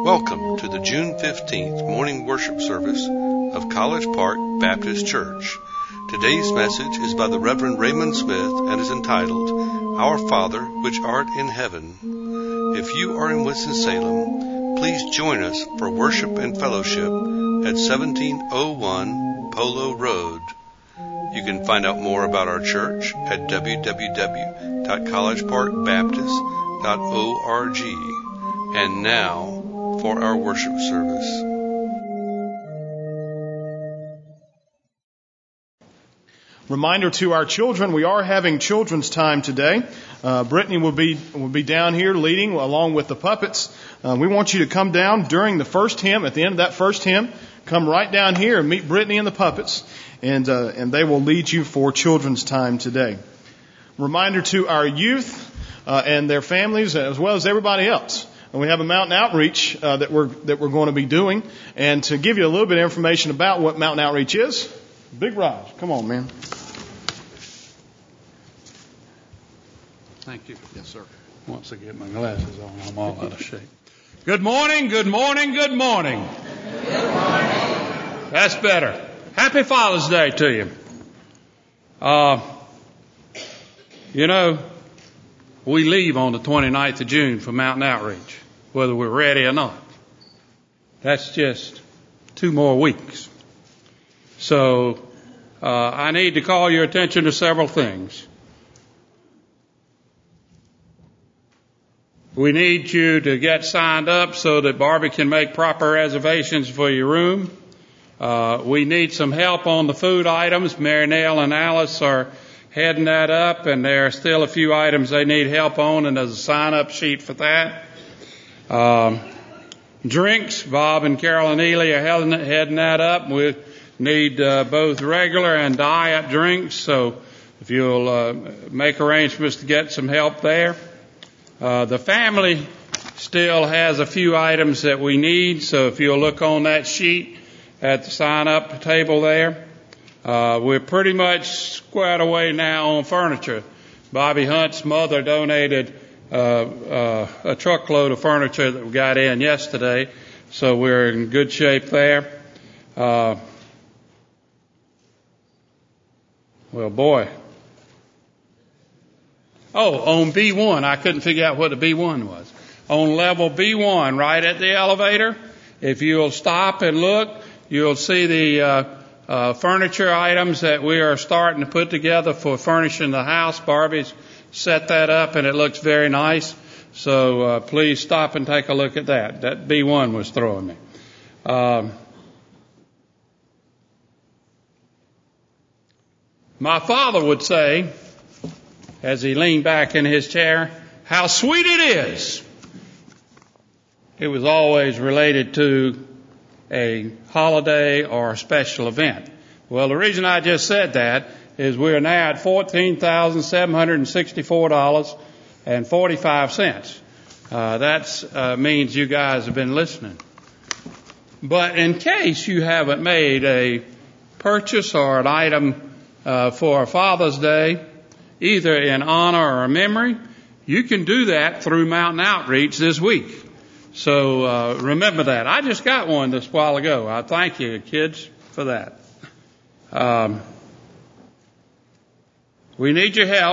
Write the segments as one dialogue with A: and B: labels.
A: Welcome to the June 15th morning worship service of College Park Baptist Church. Today's message is by the Reverend Raymond Smith and is entitled, Our Father, which art in heaven. If you are in Winston-Salem, please join us for worship and fellowship at 1701 Polo Road. You can find out more about our church at www.collegeparkbaptist.org. And now for our worship service.
B: Reminder to our children, we are having children's time today. Brittany will be down here leading along with the puppets. We want you to come down during the first hymn. At the end of that first hymn, come right down here and meet Brittany and the puppets, and they will lead you for children's time today. Reminder to our youth and their families, as well as everybody else. And we have a mountain outreach that we're going to be doing. And to give you a little bit of information about what mountain outreach is, Big Raj, come on, man.
C: Thank you. Yes, sir. Once I get my glasses on, I'm all out of shape. Good morning, good morning, good morning.
D: Good morning.
C: That's better. Happy Father's Day to you. We leave on the 29th of June for Mountain Outreach, whether we're ready or not. That's just 2 more weeks. So I need to call your attention to several things. We need you to get signed up so that Barbie can make proper reservations for your room. We need some help on the food items. Mary Nell and Alice are heading that up, and there are still a few items they need help on, and there's a sign-up sheet for that. Drinks, Bob and Carol and Ely are heading that up. We need both regular and diet drinks, so if you'll make arrangements to get some help there. The family still has a few items that we need, so if you'll look on that sheet at the sign-up table there. We're pretty much squared away now on furniture. Bobby Hunt's mother donated a truckload of furniture that we got in yesterday, so we're in good shape there. On B1, I couldn't figure out what the B1 was. On level B1, right at the elevator, if you'll stop and look, you'll see the furniture items that we are starting to put together for furnishing the house. Barbie's set that up, and it looks very nice. So please stop and take a look at that. That B1 was throwing me. My father would say, as he leaned back in his chair, how sweet it is. It was always related to a holiday or a special event. Well, the reason I just said that is we're now at $14,764.45. That means you guys have been listening. But in case you haven't made a purchase or an item for Father's Day, either in honor or memory, you can do that through Mountain Outreach this week. So remember that. I just got one this while ago. I thank you, kids, for that. We need your help.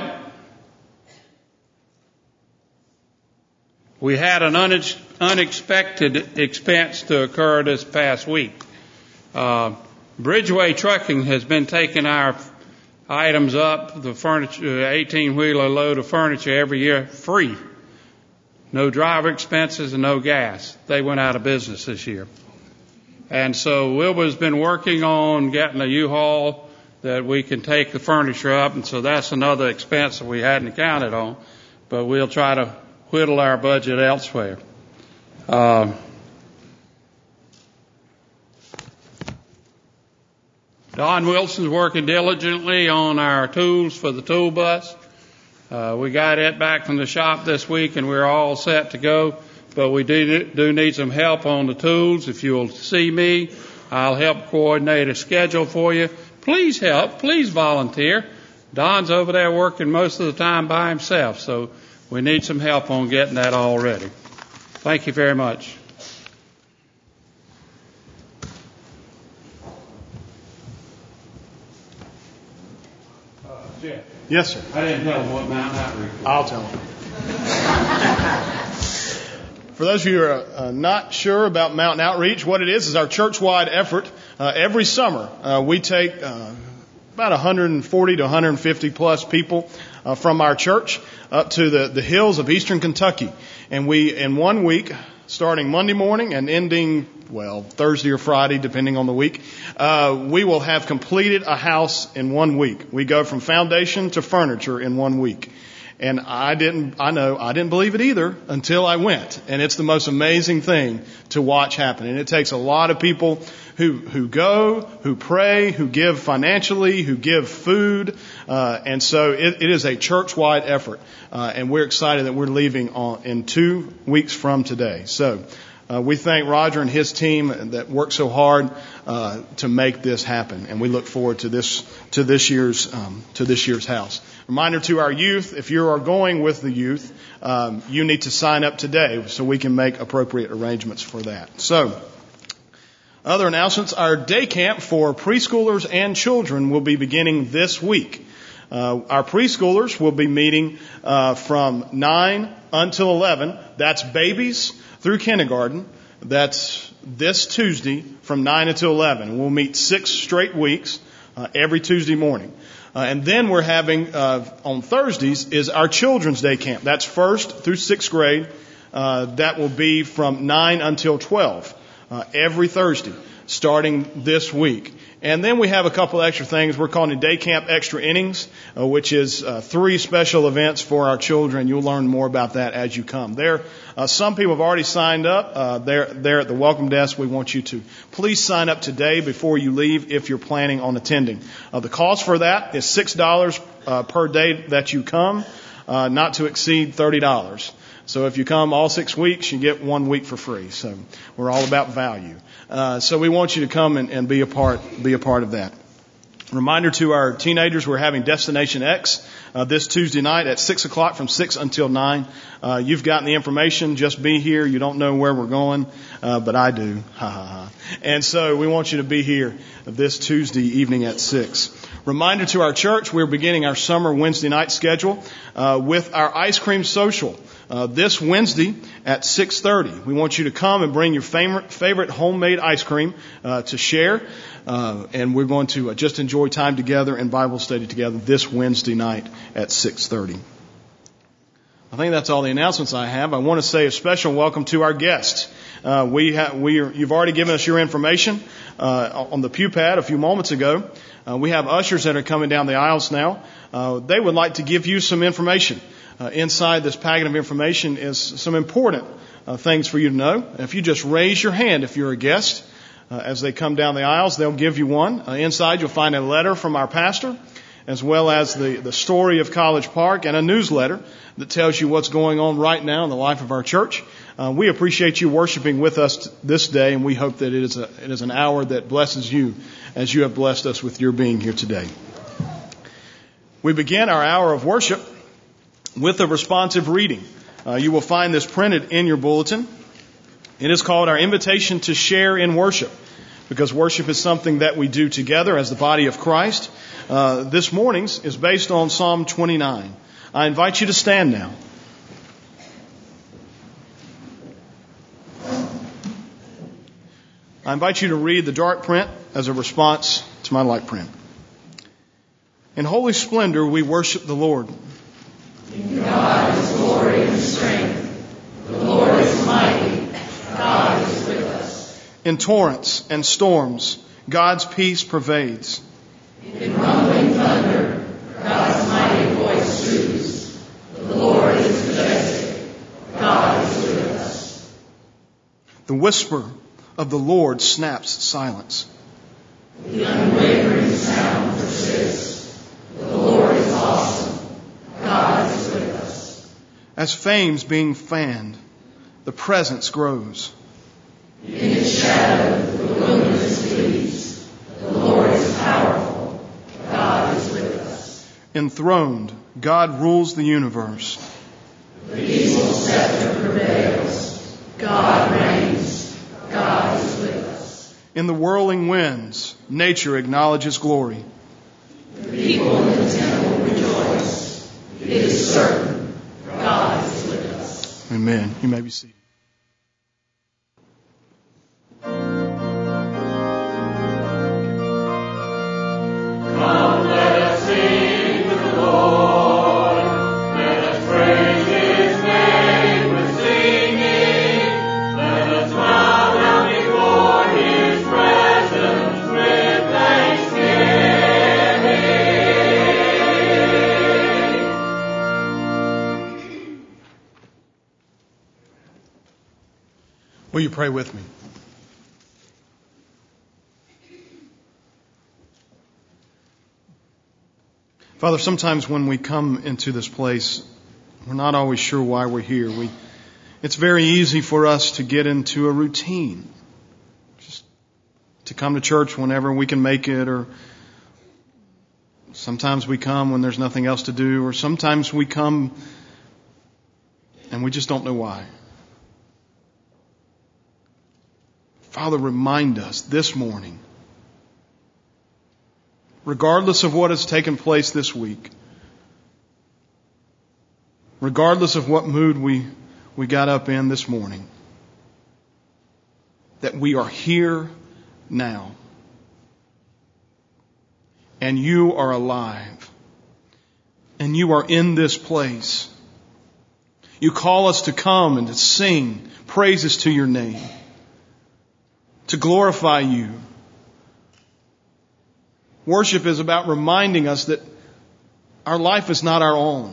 C: We had an unexpected expense to occur this past week. Bridgeway Trucking has been taking our items up, the furniture, 18-wheeler load of furniture every year free. No driver expenses and no gas. They went out of business this year. And so Wilbur's been working on getting a U-Haul that we can take the furniture up, and so that's another expense that we hadn't counted on, but we'll try to whittle our budget elsewhere. Don Wilson's working diligently on our tools for the tool bus. We got it back from the shop this week, and we're all set to go. But we do need some help on the tools. If you'll see me, I'll help coordinate a schedule for you. Please help. Please volunteer. Don's over there working most of the time by himself, so we need some help on getting that all ready. Thank you very much. Jeff.
B: Yes, sir.
C: I didn't tell them what Mountain Outreach was.
B: I'll tell them. For those of you who are not sure about Mountain Outreach, what it is our church-wide effort. Every summer, we take about 140 to 150 plus people from our church up to the hills of eastern Kentucky. And we, in 1 week, starting Monday morning and ending, Thursday or Friday, depending on the week, we will have completed a house in 1 week. We go from foundation to furniture in 1 week. And I didn't believe it either until I went. And it's the most amazing thing to watch happen. And it takes a lot of people who go, who pray, who give financially, who give food. And so it is a church-wide effort. And we're excited that we're leaving in 2 weeks from today. So we thank Roger and his team that worked so hard to make this happen. And we look forward to this year's house. Reminder to our youth, if you are going with the youth, you need to sign up today so we can make appropriate arrangements for that. So, other announcements, our day camp for preschoolers and children will be beginning this week. Our preschoolers will be meeting from 9 until 11. That's babies through kindergarten. That's this Tuesday from 9 until 11. We'll meet 6 straight weeks every Tuesday morning. And then we're having, on Thursdays, is our Children's Day Camp. That's 1st through 6th grade. That will be from 9 until 12 every Thursday, starting this week. And then we have a couple extra things. We're calling it Day Camp Extra Innings, which is 3 special events for our children. You'll learn more about that as you come. Some people have already signed up. They're at the welcome desk. We want you to please sign up today before you leave if you're planning on attending. The cost for that is $6 per day that you come, not to exceed $30. So if you come all 6 weeks, you get 1 week for free. So we're all about value. So we want you to come and be a part of that. Reminder to our teenagers, we're having Destination X this Tuesday night at 6 o'clock from 6 until 9. You've gotten the information. Just be here. You don't know where we're going, but I do. Ha, ha, ha. And so we want you to be here this Tuesday evening at 6. Reminder to our church, we're beginning our summer Wednesday night schedule with our ice cream social. This Wednesday at 6:30. We want you to come and bring your favorite homemade ice cream to share. And we're going to just enjoy time together and Bible study together this Wednesday night at 6:30. I think that's all the announcements I have. I want to say a special welcome to our guests. You've already given us your information on the pew pad a few moments ago. We have ushers that are coming down the aisles now. They would like to give you some information. Inside this packet of information is some important things for you to know. If you just raise your hand if you're a guest, as they come down the aisles, they'll give you one. Inside you'll find a letter from our pastor, as well as the story of College Park and a newsletter that tells you what's going on right now in the life of our church. We appreciate you worshiping with us this day, and we hope that it is an hour that blesses you as you have blessed us with your being here today. We begin our hour of worship with a responsive reading. You will find this printed in your bulletin. It is called Our Invitation to Share in Worship, because worship is something that we do together as the body of Christ. This morning's is based on Psalm 29. I invite you to stand now. I invite you to read the dark print as a response to my light print. In holy splendor we worship the Lord.
D: In God is glory and strength. The Lord is mighty. God is with us.
B: In torrents and storms, God's peace pervades.
D: In rumbling thunder, God's mighty voice soothes. The Lord is majestic. God is with us.
B: The whisper of the Lord snaps silence.
D: The unwavering sound persists. The Lord is awesome. God is with us.
B: As flames being fanned, the presence grows.
D: In its shadow, the wilderness flees. The Lord is powerful. God is with us.
B: Enthroned, God rules the universe.
D: The evil scepter prevails. God reigns. God is with us.
B: In the whirling winds, nature acknowledges glory.
D: The people in the temple is certain. God is with us.
B: Amen. You may be seated.
D: Come, let us sing to the Lord. Let us praise His name with singing. Let us bow down before His presence with thanksgiving.
B: Will you pray with me? Father, sometimes when we come into this place, we're not always sure why we're here. It's very easy for us to get into a routine. Just to come to church whenever we can make it, or sometimes we come when there's nothing else to do, or sometimes we come and we just don't know why. Father, remind us this morning, regardless of what has taken place this week, regardless of what mood we got up in this morning, that we are here now. And you are alive. And you are in this place. You call us to come and to sing praises to your name, to glorify you. Worship is about reminding us that our life is not our own.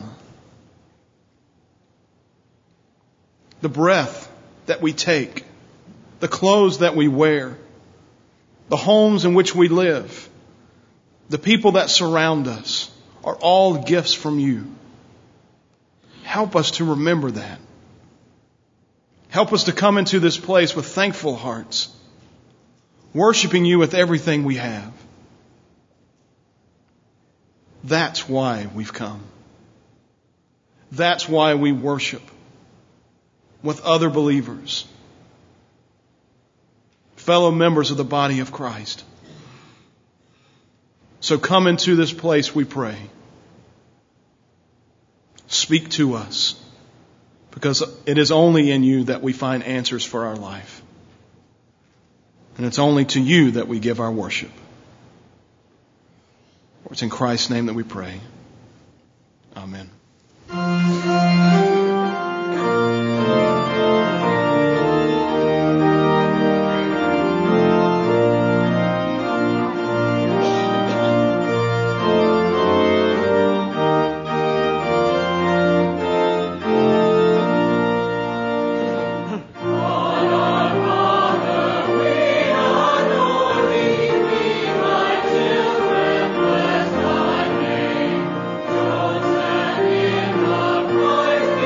B: The breath that we take, the clothes that we wear, the homes in which we live, the people that surround us are all gifts from you. Help us to remember that. Help us to come into this place with thankful hearts, worshiping you with everything we have. That's why we've come. That's why we worship with other believers, fellow members of the body of Christ. So come into this place, we pray. Speak to us, because it is only in you that we find answers for our life. And it's only to you that we give our worship. It's in Christ's name that we pray. Amen.
D: Christ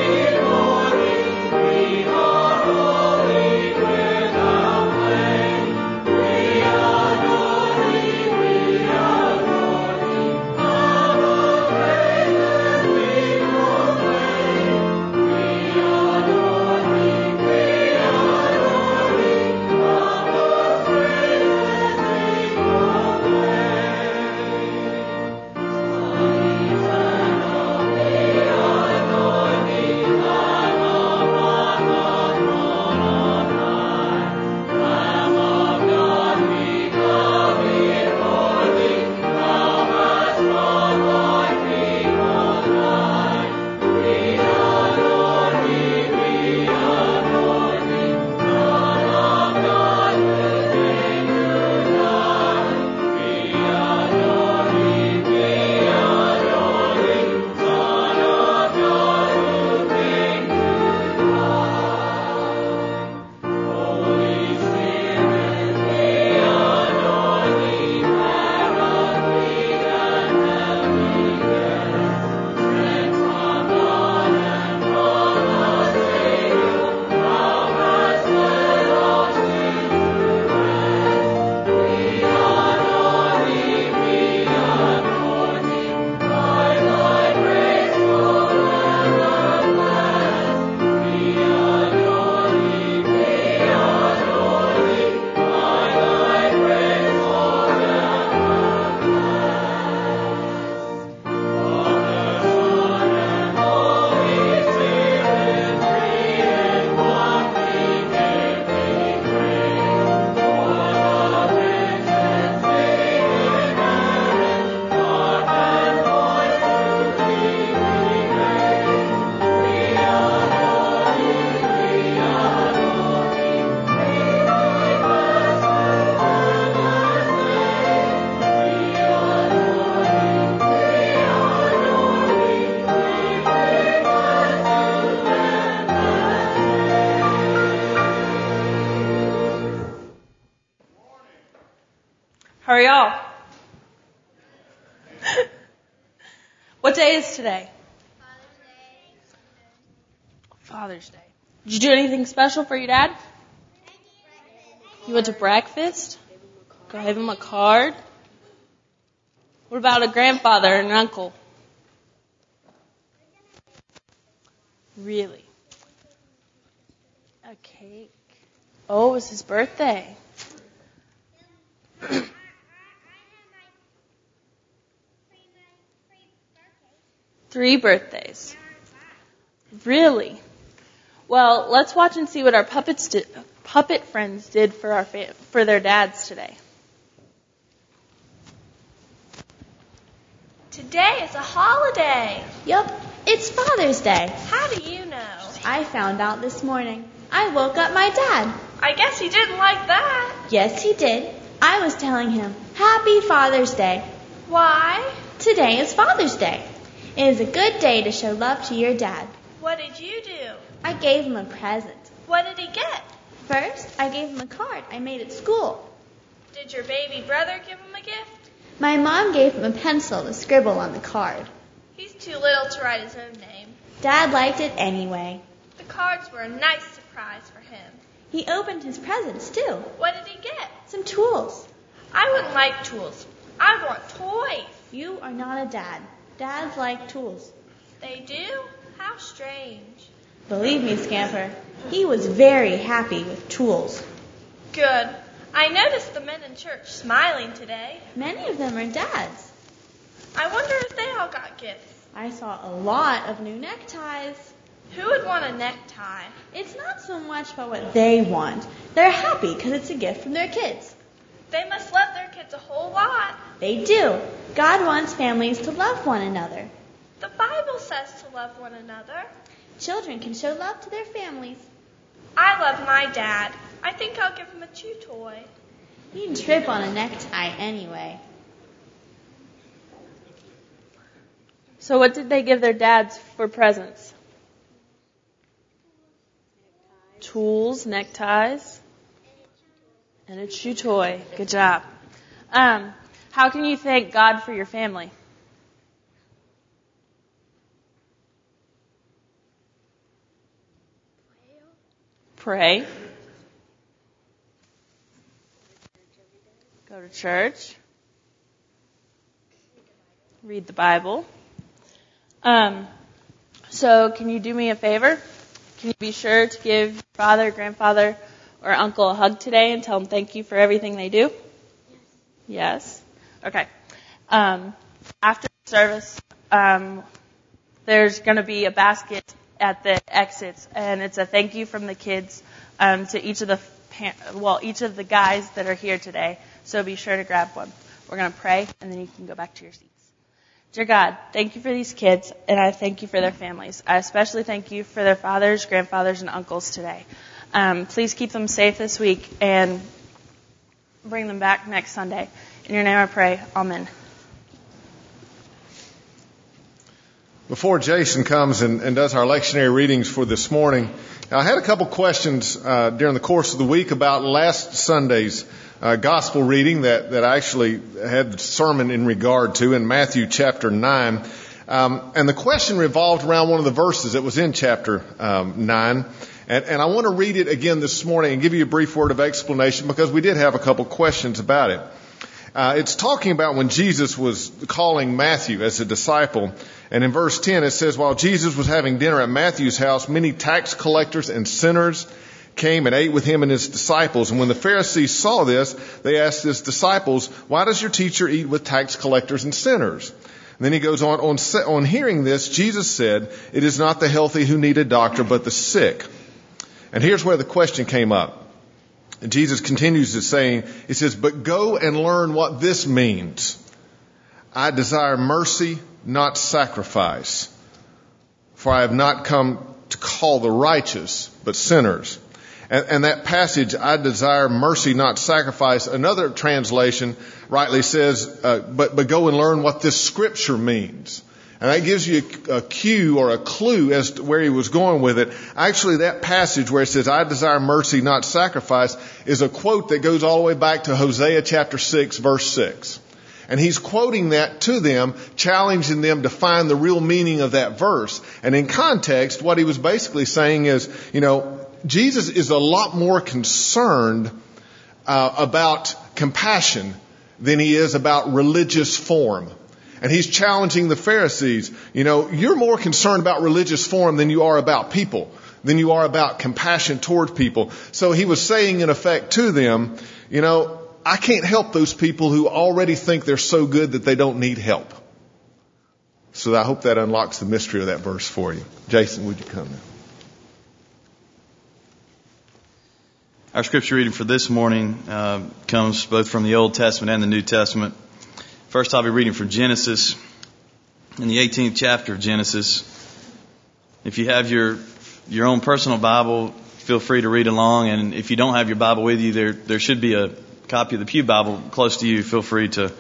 E: Hurry up. What day is today? Father's Day. Did you do anything special for your dad? You went to breakfast? Gave him a card? What about a grandfather and an uncle? Really? A cake? Oh, it was his birthday. 3 birthdays. Really? Well, let's watch and see what our puppet friends did for their dads today.
F: Today is a holiday.
G: Yup, it's Father's Day.
F: How do you know?
G: I found out this morning. I woke up my dad.
F: I guess he didn't like that.
G: Yes, he did. I was telling him, Happy Father's Day.
F: Why?
G: Today is Father's Day. It is a good day to show love to your dad.
F: What did you do?
G: I gave him a present.
F: What did he get?
G: First, I gave him a card I made at school.
F: Did your baby brother give him a gift?
G: My mom gave him a pencil to scribble on the card.
F: He's too little to write his own name.
G: Dad liked it anyway.
F: The cards were a nice surprise for him.
G: He opened his presents, too.
F: What did he get?
G: Some tools.
F: I wouldn't like tools. I want toys.
G: You are not a dad. Dads like tools.
F: They do? How strange.
G: Believe me, Scamper, he was very happy with tools.
F: Good. I noticed the men in church smiling today.
G: Many of them are dads.
F: I wonder if they all got gifts.
G: I saw a lot of new neckties.
F: Who would want a necktie?
G: It's not so much about what they want. They're happy because it's a gift from their kids.
F: They must love their kids a whole lot.
G: They do. God wants families to love one another.
F: The Bible says to love one another.
G: Children can show love to their families.
F: I love my dad. I think I'll give him a chew toy.
G: He'd trip on a necktie anyway.
E: So what did they give their dads for presents? Tools, neckties, and a chew toy. Good job. How can you thank God for your family? Pray. Go to church. Read the Bible. So can you do me a favor? Can you be sure to give your father, grandfather, or uncle a hug today and tell them thank you for everything they do? Yes? Okay. After the service, there's going to be a basket at the exits, and it's a thank you from the kids to each of the guys that are here today. So be sure to grab one. We're going to pray, and then you can go back to your seats. Dear God, thank you for these kids, and I thank you for their families. I especially thank you for their fathers, grandfathers, and uncles today. Please keep them safe this week and bring them back next Sunday. In your name I pray. Amen.
B: Before Jason comes and does our lectionary readings for this morning, I had a couple questions during the course of the week about last Sunday's gospel reading that I actually had the sermon in regard to in Matthew chapter 9. And the question revolved around one of the verses that was in chapter 9. And I want to read it again this morning and give you a brief word of explanation because we did have a couple questions about it. It's talking about when Jesus was calling Matthew as a disciple. And in verse 10 it says, while Jesus was having dinner at Matthew's house, many tax collectors and sinners came and ate with him and his disciples. And when the Pharisees saw this, they asked his disciples, why does your teacher eat with tax collectors and sinners? And then he goes on hearing this, Jesus said, it is not the healthy who need a doctor, but the sick. And here's where the question came up. And Jesus continues to say, he says, but go and learn what this means. I desire mercy, not sacrifice. For I have not come to call the righteous, but sinners. And that passage, I desire mercy, not sacrifice. Another translation rightly says, but go and learn what this scripture means.
H: And that gives you a cue or a clue as to where he was going with it. Actually, that passage where it says, I desire mercy, not sacrifice, is a quote that goes all the way back to Hosea chapter 6, verse 6. And he's quoting that to them, challenging them to find the real meaning of that verse. And in context, what he was basically saying is, Jesus is a lot more concerned about compassion than he is about religious form. And he's challenging the Pharisees. You're more concerned about religious form than you are about people, than you are about compassion toward people. So he was saying, in effect, to them, I can't help those people who already think they're so good that they don't need help. So I hope that unlocks the mystery of that verse for you. Jason, would you come now?
I: Our scripture reading for this morning comes both from the Old Testament and the New Testament. First, I'll be reading from Genesis, in the 18th chapter of Genesis. If you have your own personal Bible, feel free to read along. And if you don't have your Bible with you, there should be a copy of the Pew Bible close to you. Feel free to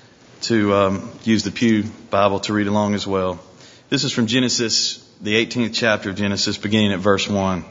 I: use the Pew Bible to read along as well. This is from Genesis, the 18th chapter of Genesis, beginning at verse 1.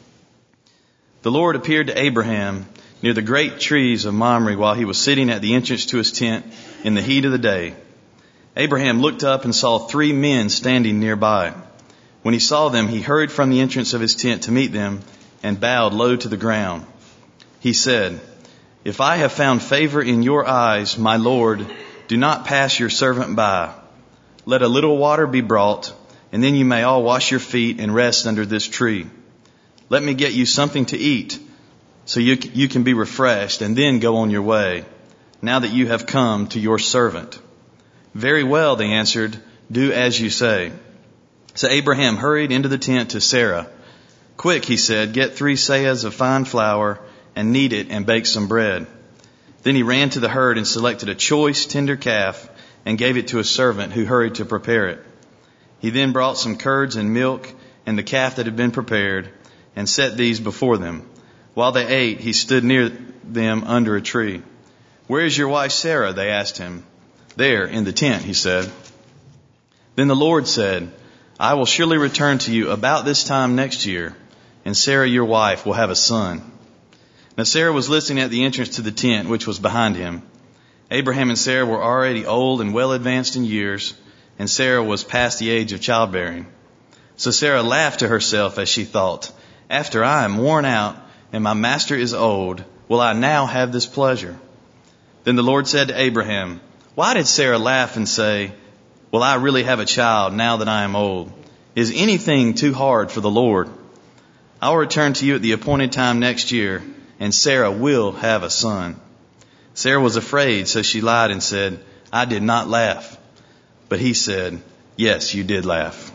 I: The Lord appeared to Abraham near the great trees of Mamre while he was sitting at the entrance to his tent in the heat of the day. Abraham looked up and saw 3 men standing nearby. When he saw them, he hurried from the entrance of his tent to meet them and bowed low to the ground. He said, If I have found favor in your eyes, my Lord, do not pass your servant by. Let a little water be brought, and then you may all wash your feet and rest under this tree. Let me get you something to eat, so you can be refreshed, and then go on your way, now that you have come to your servant. Very well, they answered, do as you say. So Abraham hurried into the tent to Sarah. Quick, he said, get 3 seahs of fine flour, and knead it and bake some bread. Then he ran to the herd and selected a choice, tender calf, and gave it to a servant who hurried to prepare it. He then brought some curds and milk and the calf that had been prepared, and set these before them. While they ate, he stood near them under a tree. Where is your wife Sarah? They asked him. There, in the tent, he said. Then the Lord said, I will surely return to you about this time next year, and Sarah your wife will have a son. Now Sarah was listening at the entrance to the tent, which was behind him. Abraham and Sarah were already old and well advanced in years, and Sarah was past the age of childbearing. So Sarah laughed to herself as she thought, After I am worn out and my master is old, will I now have this pleasure? Then the Lord said to Abraham, Why did Sarah laugh and say, Will I really have a child now that I am old? Is anything too hard for the Lord? I will return to you at the appointed time next year, and Sarah will have a son. Sarah was afraid, so she lied and said, I did not laugh. But he said, Yes, you did laugh.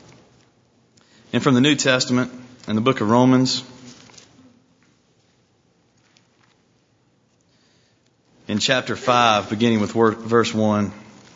I: And from the New Testament, in the book of Romans, in chapter 5, beginning with verse 1,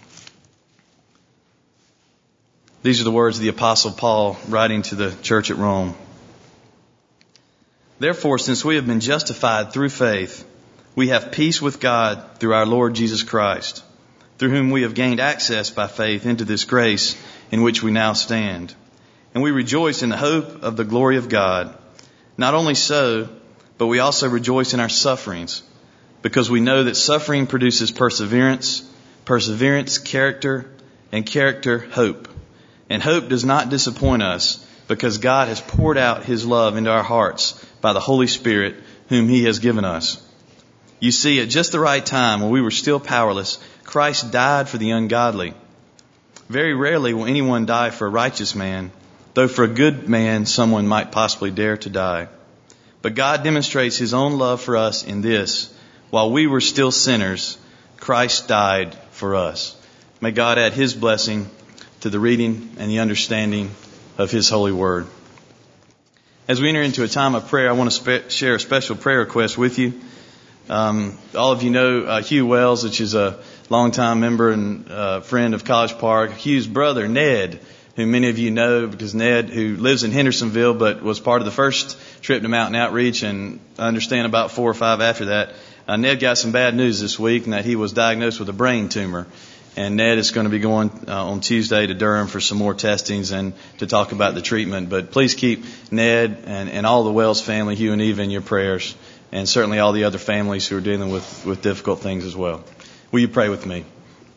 I: these are the words of the Apostle Paul writing to the church at Rome. Therefore, since we have been justified through faith, we have peace with God through our Lord Jesus Christ, through whom we have gained access by faith into this grace in which we now stand. And we rejoice in the hope of the glory of God. Not only so, but we also rejoice in our sufferings, because we know that suffering produces perseverance, perseverance, character, and character, hope. And hope does not disappoint us, because God has poured out His love into our hearts by the Holy Spirit, whom He has given us. You see, at just the right time, when we were still powerless, Christ died for the ungodly. Very rarely will anyone die for a righteous man, though for a good man someone might possibly dare to die. But God demonstrates His own love for us in this: while we were still sinners, Christ died for us. May God add His blessing to the reading and the understanding of His holy word. As we enter into a time of prayer, I want to share a special prayer request with you. All of you know Hugh Wells, which is a longtime member and friend of College Park. Hugh's brother, Ned, who many of you know because Ned, who lives in Hendersonville but was part of the first trip to Mountain Outreach, and I understand about 4 or 5 after that, Ned got some bad news this week, and that he was diagnosed with a brain tumor. And Ned is going to be going on Tuesday to Durham for some more testings and to talk about the treatment. But please keep Ned and all the Wells family, Hugh and Eva, in your prayers, and certainly all the other families who are dealing with difficult things as well. Will you pray with me?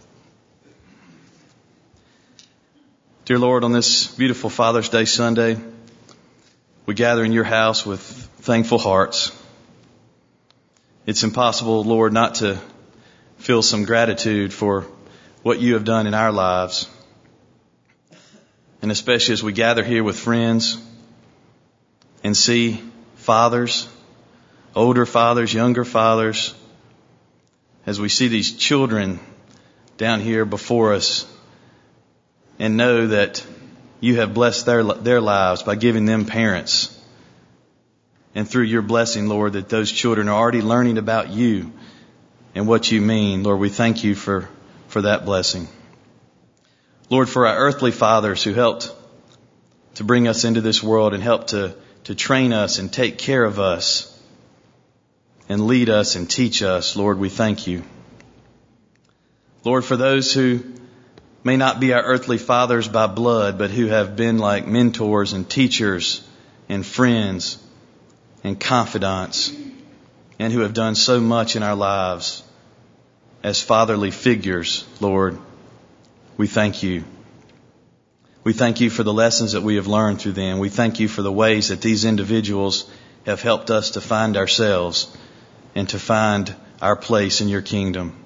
I: Dear Lord, on this beautiful Father's Day Sunday, we gather in your house with thankful hearts. It's impossible, Lord, not to feel some gratitude for what you have done in our lives. And especially as we gather here with friends and see fathers, older fathers, younger fathers, as we see these children down here before us and know that you have blessed their lives by giving them parents. And through your blessing, Lord, that those children are already learning about you and what you mean. Lord, we thank you for that blessing. Lord, for our earthly fathers who helped to bring us into this world and helped to train us and take care of us and lead us and teach us, Lord, we thank you. Lord, for those who may not be our earthly fathers by blood, but who have been like mentors and teachers and friends and confidants, and who have done so much in our lives as fatherly figures, Lord, we thank you. We thank you for the lessons that we have learned through them. We thank you for the ways that these individuals have helped us to find ourselves and to find our place in your kingdom.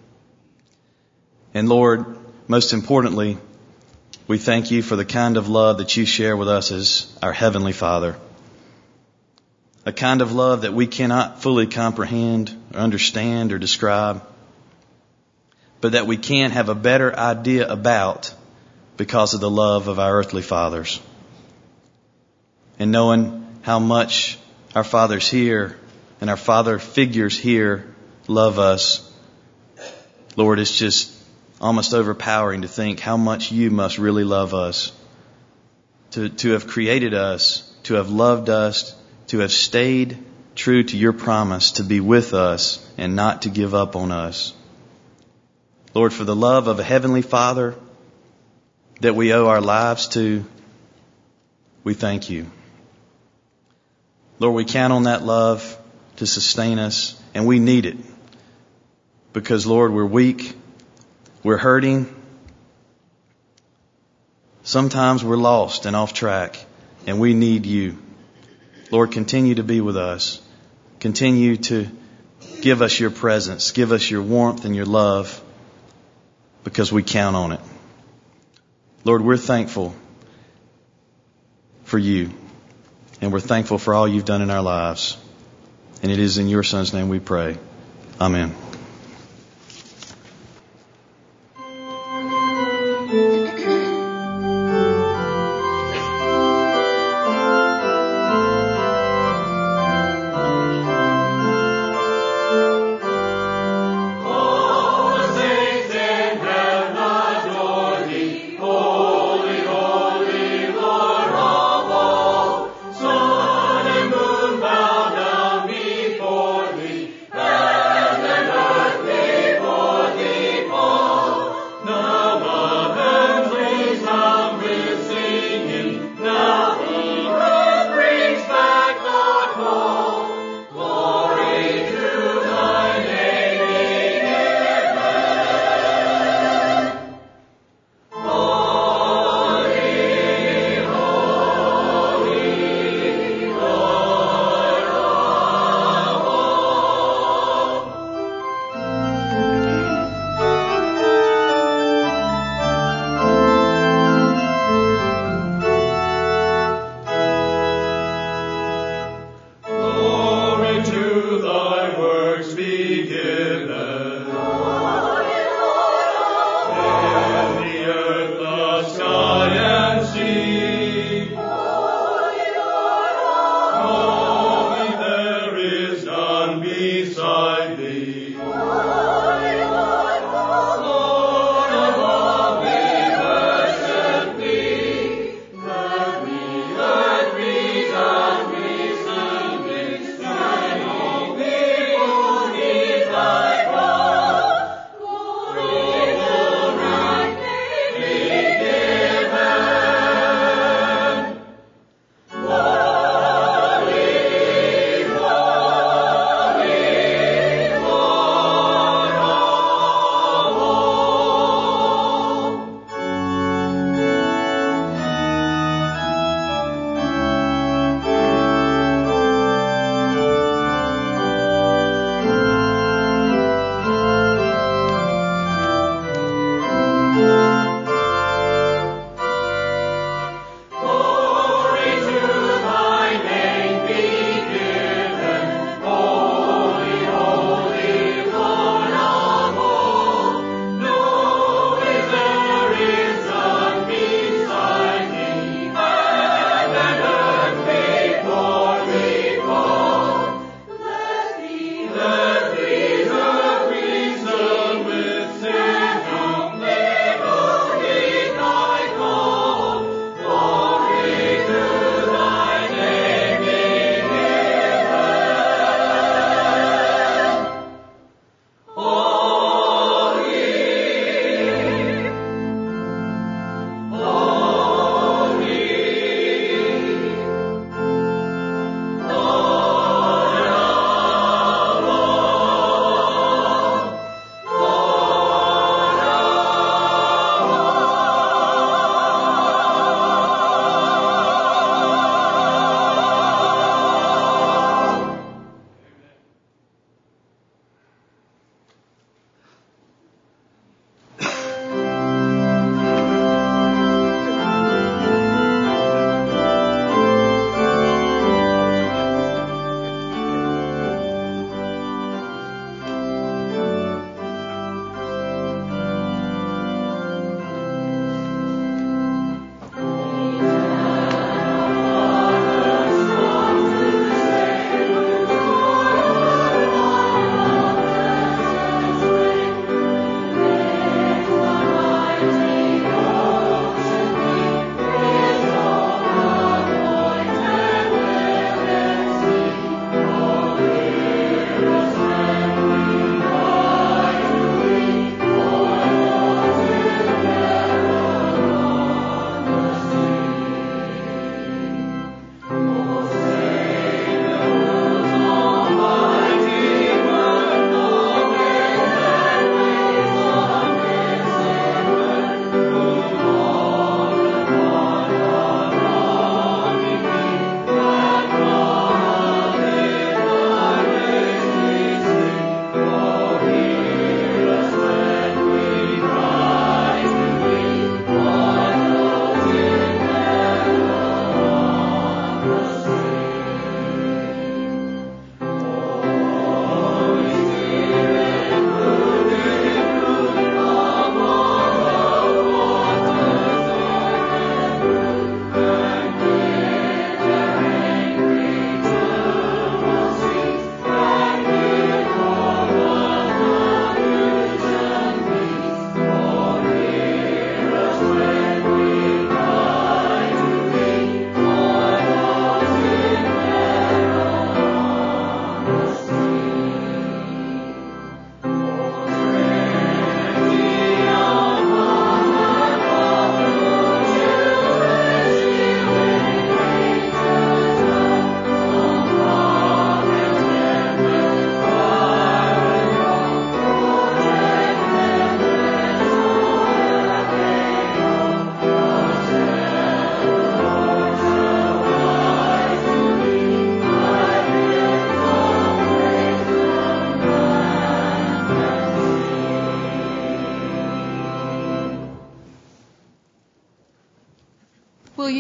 I: And Lord, most importantly, we thank you for the kind of love that you share with us as our Heavenly Father. A kind of love that we cannot fully comprehend or understand or describe, but that we can have a better idea about because of the love of our earthly fathers. And knowing how much our fathers here and our father figures here love us, Lord, it's just almost overpowering to think how much you must really love us. To have created us, to have loved us, to have stayed true to your promise to be with us and not to give up on us. Lord, for the love of a Heavenly Father that we owe our lives to, we thank you. Lord, we count on that love to sustain us, and we need it. Because, Lord, we're weak, we're hurting, sometimes we're lost and off track, and we need you. Lord, continue to be with us. Continue to give us your presence, give us your warmth and your love, because we count on it. Lord, we're thankful for you, and we're thankful for all you've done in our lives. And it is in your Son's name we pray. Amen.
D: Before thee, and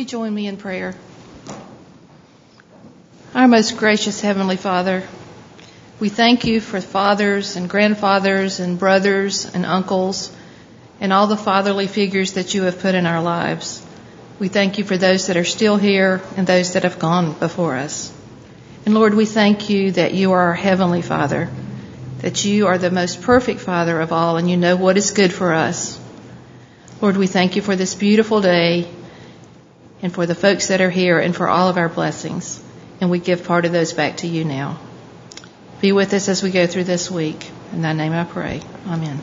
J: you join me in prayer? Our most gracious Heavenly Father, we thank you for fathers and grandfathers and brothers and uncles and all the fatherly figures that you have put in our lives. We thank you for those that are still here and those that have gone before us. And Lord, we thank you that you are our Heavenly Father, that you are the most perfect Father of all, and you know what is good for us. Lord, we thank you for this beautiful day and for the folks that are here and for all of our blessings. And we give part of those back to you now. Be with us as we go through this week. In thy name I pray. Amen.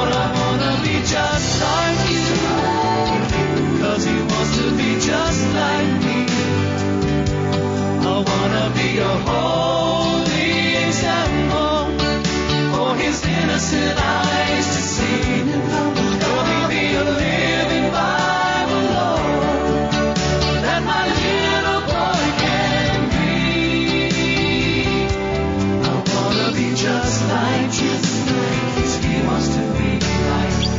K: Just
D: blessed eyes to see. Help me be a living Bible, Lord, that my little boy can read. I want to be just like Jesus, 'cause he wants to be like me.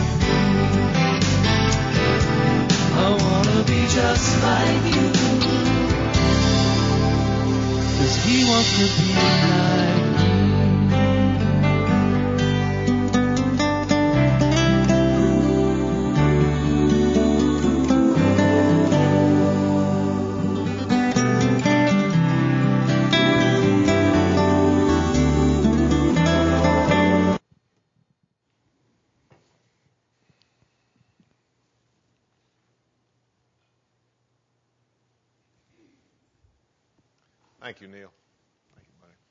D: I want to be just like you, 'cause he wants to be like me.
H: Thank you, Neil. Thank you, buddy.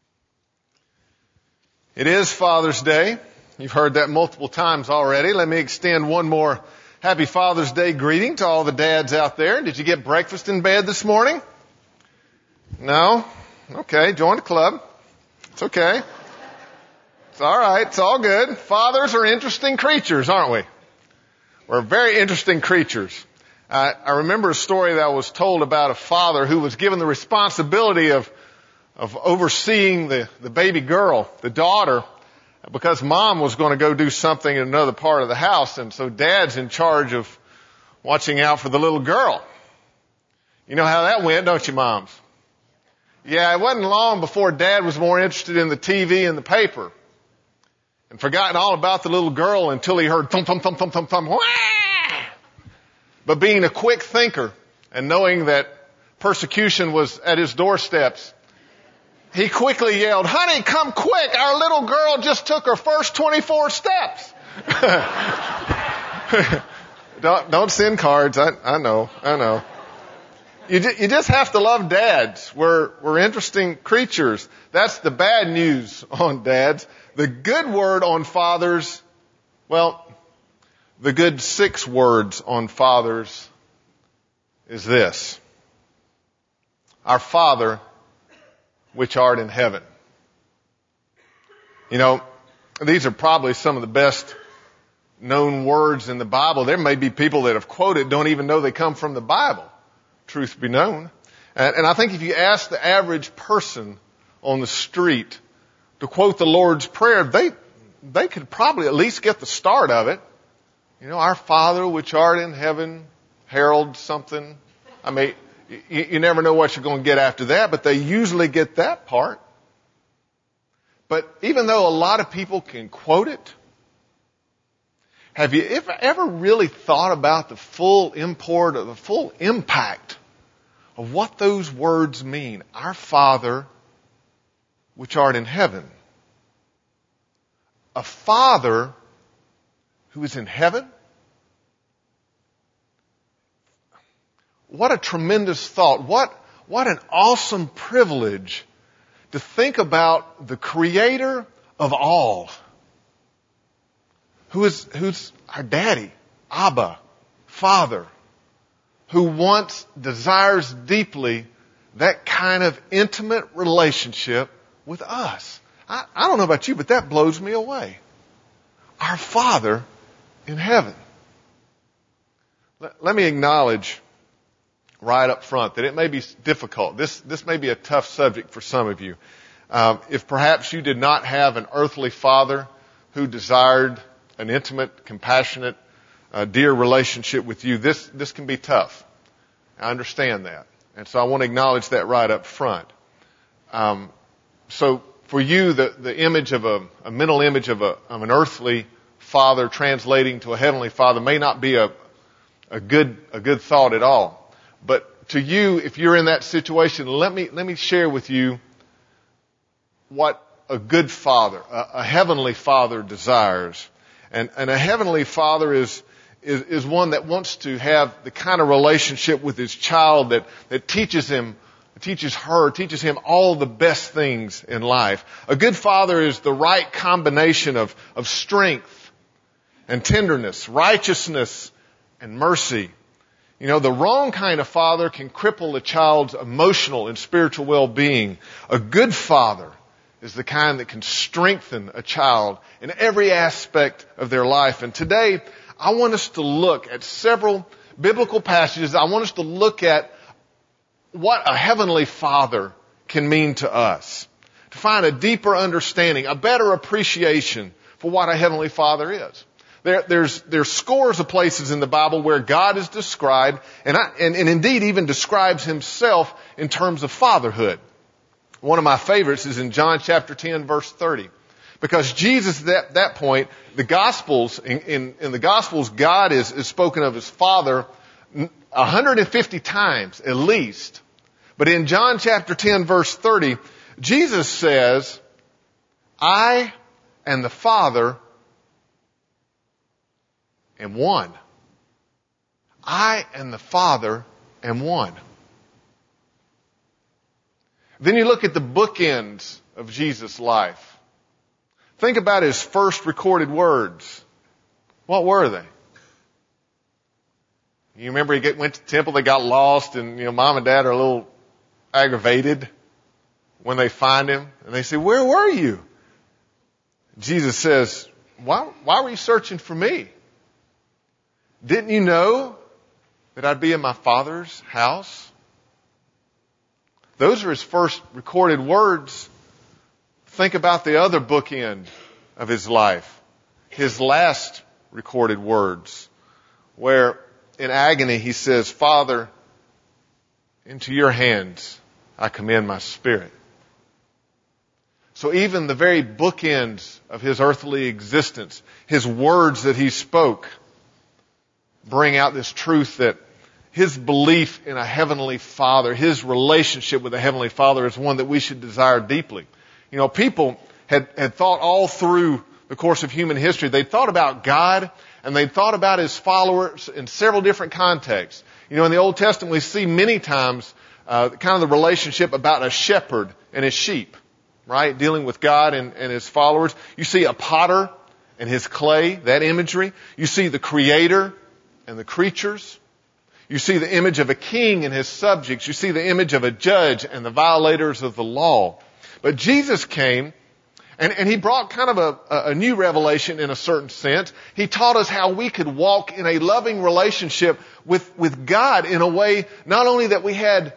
H: It is Father's Day. You've heard that multiple times already. Let me extend one more happy Father's Day greeting to all the dads out there. Did you get breakfast in bed this morning? No? Okay, join the club. It's okay. It's all right. It's all good. Fathers are interesting creatures, aren't we? We're very interesting creatures. I remember a story that I was told about a father who was given the responsibility of overseeing the baby girl, the daughter, because mom was going to go do something in another part of the house, and so dad's in charge of watching out for the little girl. You know how that went, don't you, moms? Yeah, it wasn't long before dad was more interested in the TV and the paper and forgotten all about the little girl until he heard thump, thump, thump, thump, thump, thump, wah! But being a quick thinker and knowing that persecution was at his doorsteps, he quickly yelled, "Honey, come quick. Our little girl just took her first 24 steps." Don't send cards. I know. You just have to love dads. We're interesting creatures. That's the bad news on dads. The good word on fathers, well, the good 6 words on fathers is this: Our Father, which art in heaven. You know, these are probably some of the best known words in the Bible. There may be people that have quoted, don't even know they come from the Bible. Truth be known. And I think if you ask the average person on the street to quote the Lord's Prayer, they could probably at least get the start of it. You know, Our Father which art in heaven, herald something. I mean, you never know what you're going to get after that, but they usually get that part. But even though a lot of people can quote it, have you ever really thought about the full import or the full impact of what those words mean? Our Father which art in heaven. A father who is in heaven? What a tremendous thought. What an awesome privilege to think about the Creator of all, who's our daddy, Abba, Father, who desires deeply that kind of intimate relationship with us. I don't know about you, but that blows me away. Our Father in heaven. Let me acknowledge right up front that it may be difficult. This may be a tough subject for some of you. If perhaps you did not have an earthly father who desired an intimate, compassionate, dear relationship with you, this can be tough. I understand that. And so I want to acknowledge that right up front. So for you, the image of a mental image of an earthly father translating to a heavenly father may not be a good thought at all. But to you, if you're in that situation, let me share with you what a good father, a heavenly father desires. And a heavenly father is one that wants to have the kind of relationship with his child that teaches him all the best things in life. A good father is the right combination of strength and tenderness, righteousness and mercy. You know, the wrong kind of father can cripple a child's emotional and spiritual well-being. A good father is the kind that can strengthen a child in every aspect of their life. And today, I want us to look at several biblical passages. I want us to look at what a heavenly Father can mean to us, to find a deeper understanding, a better appreciation for what a heavenly Father is. There's scores of places in the Bible where God is described, and indeed even describes himself in terms of fatherhood. One of my favorites is in John chapter 10, verse 30. Because Jesus, at that point, the Gospels, in the Gospels, God is spoken of as Father 150 times at least. But in John chapter 10, verse 30, Jesus says, I and the Father am one. I and the Father am one. Then you look at the bookends of Jesus' life. Think about his first recorded words. What were they? You remember he went to the temple, they got lost, and mom and dad are a little aggravated when they find him. And they say, where were you? Jesus says, why were you searching for me? Didn't you know that I'd be in my Father's house? Those are his first recorded words. Think about the other bookend of his life. His last recorded words, where in agony he says, Father, into your hands I commend my spirit. So even the very bookends of his earthly existence, his words that he spoke, bring out this truth that his belief in a heavenly Father, his relationship with a heavenly Father is one that we should desire deeply. People had thought all through the course of human history, they thought about God and they thought about his followers in several different contexts. In the Old Testament we see many times kind of the relationship about a shepherd and his sheep, right? Dealing with God and his followers. You see a potter and his clay, that imagery. You see the Creator and the creatures. You see the image of a king and his subjects. You see the image of a judge and the violators of the law. But Jesus came and he brought kind of a new revelation in a certain sense. He taught us how we could walk in a loving relationship with God in a way not only that we had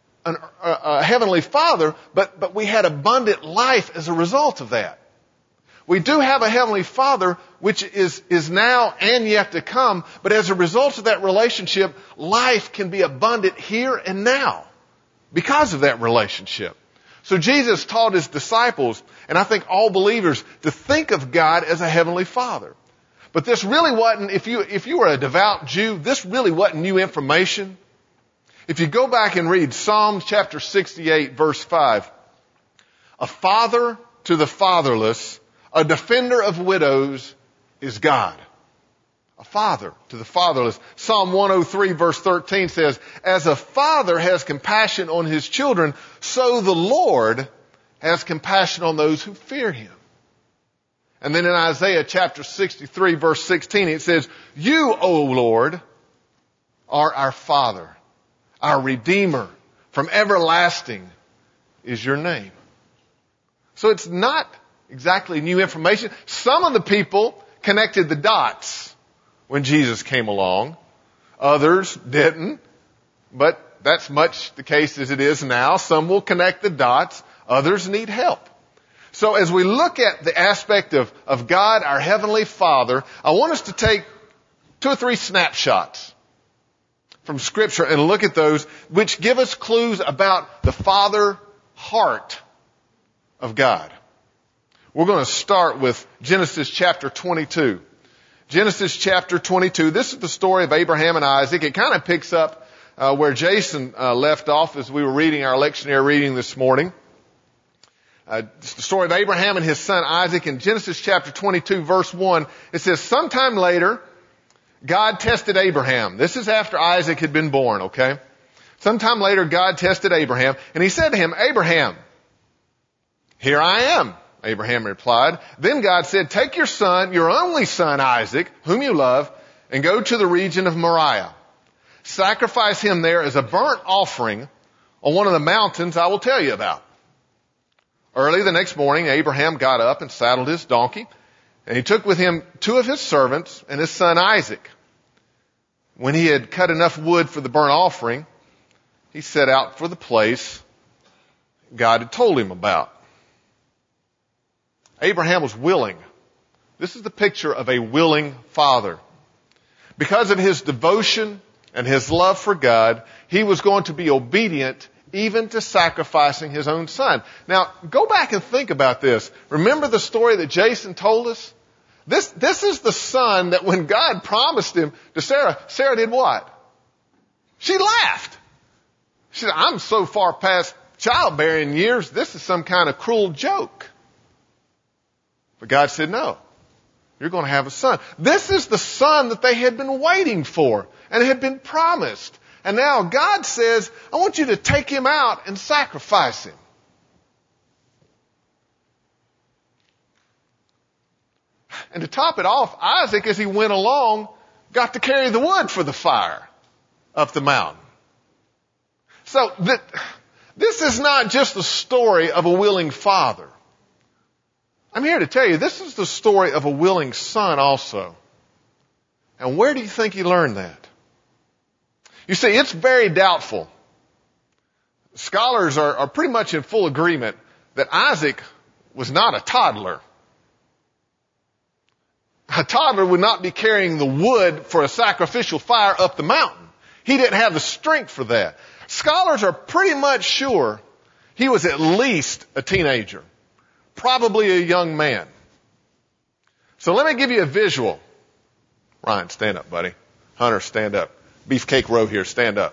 H: a heavenly Father, but we had abundant life as a result of that. We do have a heavenly Father, which is now and yet to come, but as a result of that relationship, life can be abundant here and now because of that relationship. So Jesus taught his disciples, and I think all believers, to think of God as a heavenly Father. But this really wasn't, if you were a devout Jew, this really wasn't new information. If you go back and read Psalm chapter 68, verse 5, a father to the fatherless, a defender of widows is God. A father to the fatherless. Psalm 103 verse 13 says, as a father has compassion on his children, so the Lord has compassion on those who fear him. And then in Isaiah chapter 63 verse 16 it says, you, O Lord, are our Father, our Redeemer. From everlasting is your name. So it's not exactly new information. Some of the people connected the dots when Jesus came along. Others didn't. But that's much the case as it is now. Some will connect the dots. Others need help. So as we look at the aspect of God, our Heavenly Father, I want us to take 2 or 3 snapshots from Scripture and look at those which give us clues about the Father heart of God. We're going to start with Genesis chapter 22. Genesis chapter 22. This is the story of Abraham and Isaac. It kind of picks up where Jason left off as we were reading our lectionary reading this morning. It's the story of Abraham and his son Isaac. In Genesis chapter 22 verse 1, it says, sometime later, God tested Abraham. This is after Isaac had been born, okay? Sometime later, God tested Abraham, and he said to him, Abraham, here I am. Abraham replied. Then God said, take your son, your only son Isaac, whom you love, and go to the region of Moriah. Sacrifice him there as a burnt offering on one of the mountains I will tell you about. Early the next morning, Abraham got up and saddled his donkey, and he took with him 2 of his servants and his son Isaac. When he had cut enough wood for the burnt offering, he set out for the place God had told him about. Abraham was willing. This is the picture of a willing father. Because of his devotion and his love for God, he was going to be obedient even to sacrificing his own son. Now, go back and think about this. Remember the story that Jason told us? This is the son that when God promised him to Sarah, Sarah did what? She laughed. She said, I'm so far past childbearing years, this is some kind of cruel joke. But God said, no, you're going to have a son. This is the son that they had been waiting for and had been promised. And now God says, I want you to take him out and sacrifice him. And to top it off, Isaac, as he went along, got to carry the wood for the fire up the mountain. So this is not just the story of a willing father. I'm here to tell you, this is the story of a willing son also. And where do you think he learned that? You see, it's very doubtful. Scholars are pretty much in full agreement that Isaac was not a toddler. A toddler would not be carrying the wood for a sacrificial fire up the mountain. He didn't have the strength for that. Scholars are pretty much sure he was at least a teenager, probably a young man. So let me give you a visual. Ryan, stand up, buddy. Hunter, stand up. Beefcake Row here, stand up.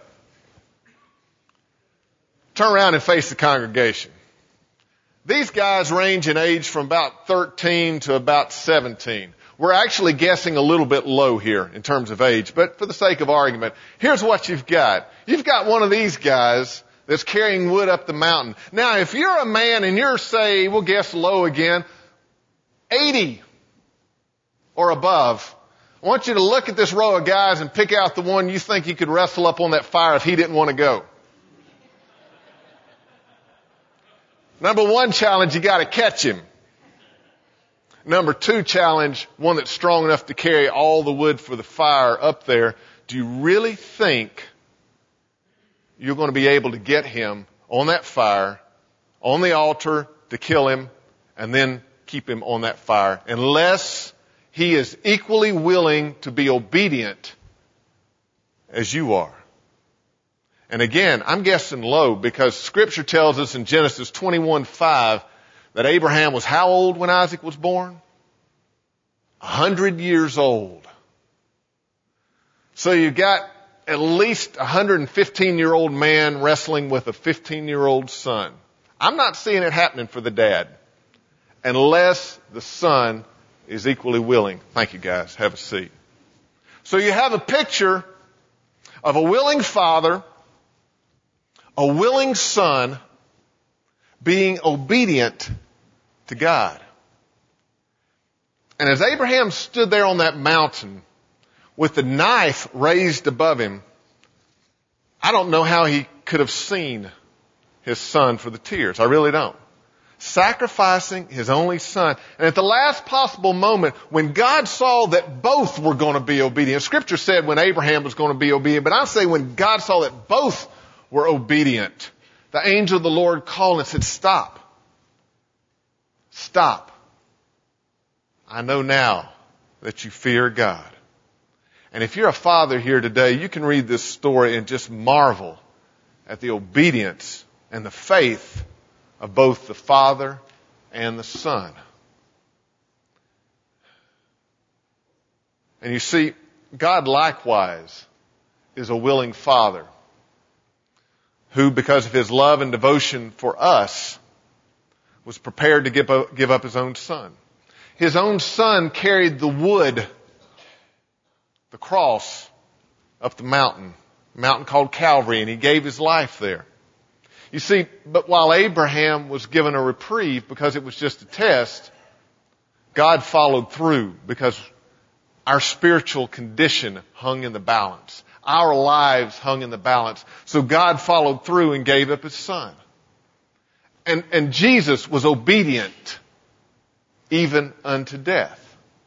H: Turn around and face the congregation. These guys range in age from about 13 to about 17. We're actually guessing a little bit low here in terms of age, but for the sake of argument, here's what you've got. You've got one of these guys that's carrying wood up the mountain. Now, if you're a man and you're, say, we'll guess low again, 80 or above, I want you to look at this row of guys and pick out the one you think you could wrestle up on that fire if he didn't want to go. Number 1 challenge, you got to catch him. Number 2 challenge, one that's strong enough to carry all the wood for the fire up there. Do you really think you're going to be able to get him on that fire, on the altar to kill him, and then keep him on that fire, unless he is equally willing to be obedient as you are? And again, I'm guessing low because Scripture tells us in Genesis 21:5 that Abraham was how old when Isaac was born? 100 years old. So you got at least a 115-year-old man wrestling with a 15-year-old son. I'm not seeing it happening for the dad unless the son is equally willing. Thank you, guys. Have a seat. So you have a picture of a willing father, a willing son being obedient to God. And as Abraham stood there on that mountain with the knife raised above him, I don't know how he could have seen his son for the tears. I really don't. Sacrificing his only son. And at the last possible moment, when God saw that both were going to be obedient, Scripture said when Abraham was going to be obedient, but I say when God saw that both were obedient, the angel of the Lord called and said, stop. Stop. I know now that you fear God. And if you're a father here today, you can read this story and just marvel at the obedience and the faith of both the father and the son. And you see, God likewise is a willing father who, because of his love and devotion for us, was prepared to give up his own son. His own son carried the wood, the cross, up the mountain, a mountain called Calvary, and he gave his life there. You see, but while Abraham was given a reprieve because it was just a test, God followed through because our spiritual condition hung in the balance. Our lives hung in the balance. So God followed through and gave up his son. And Jesus was obedient even unto death.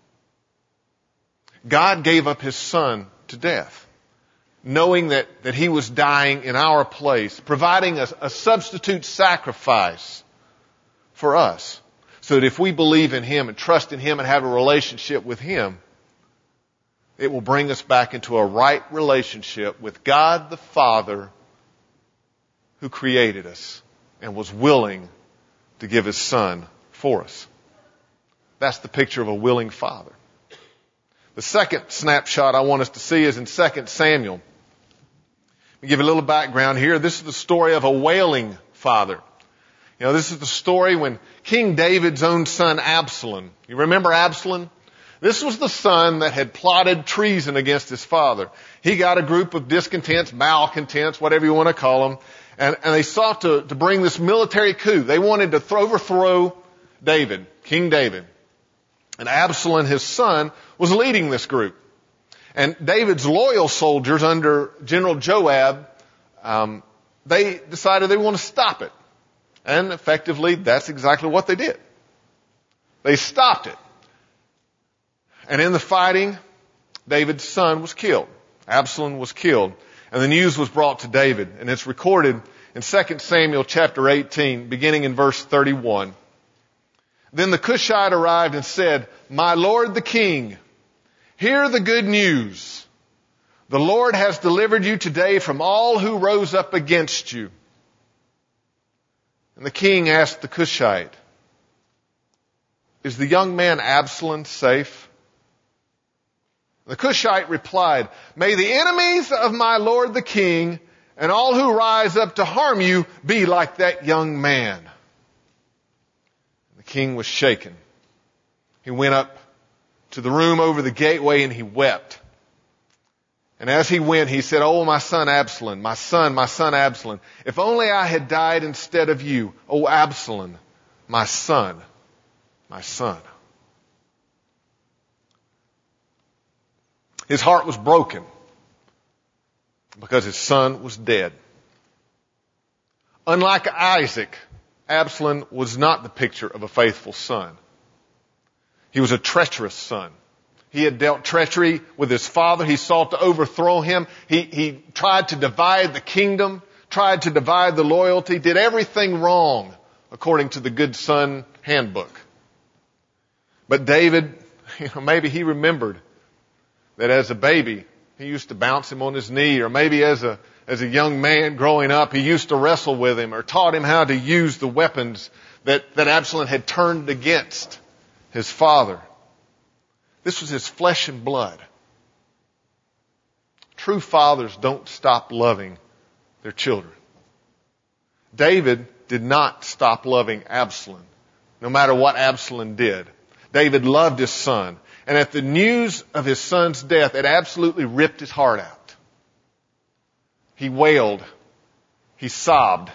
H: God gave up His Son to death, knowing that He was dying in our place, providing a substitute sacrifice for us, so that if we believe in Him and trust in Him and have a relationship with Him, it will bring us back into a right relationship with God the Father, who created us and was willing to give His Son for us. That's the picture of a willing Father. The second snapshot I want us to see is in 2 Samuel. Let me give you a little background here. This is the story of a wailing father. You know, this is the story when King David's own son Absalom. You remember Absalom? This was the son that had plotted treason against his father. He got a group of discontents, malcontents, whatever you want to call them, and they sought to bring this military coup. They wanted to overthrow David, King David. And Absalom, his son, was leading this group. And David's loyal soldiers under General Joab, they decided they want to stop it. And effectively, that's exactly what they did. They stopped it. And in the fighting, David's son was killed. Absalom was killed. And the news was brought to David. And it's recorded in 2 Samuel chapter 18, beginning in verse 31. Then the Cushite arrived and said, "My lord the king, hear the good news. The Lord has delivered you today from all who rose up against you." And the king asked the Cushite, "Is the young man Absalom safe?" The Cushite replied, "May the enemies of my lord the king and all who rise up to harm you be like that young man." The king was shaken. He went up to the room over the gateway and he wept. And as he went, he said, "Oh, my son Absalom, my son Absalom, if only I had died instead of you. Oh, Absalom, my son, my son." His heart was broken because his son was dead. Unlike Isaac, Absalom was not the picture of a faithful son. He was a treacherous son. He had dealt treachery with his father. He sought to overthrow him. He tried to divide the kingdom, tried to divide the loyalty, did everything wrong according to the good son handbook. But David, maybe he remembered that as a baby, he used to bounce him on his knee, or maybe as a young man growing up, he used to wrestle with him or taught him how to use the weapons that Absalom had turned against his father. This was his flesh and blood. True fathers don't stop loving their children. David did not stop loving Absalom, no matter what Absalom did. David loved his son. And at the news of his son's death, it absolutely ripped his heart out. He wailed. He sobbed.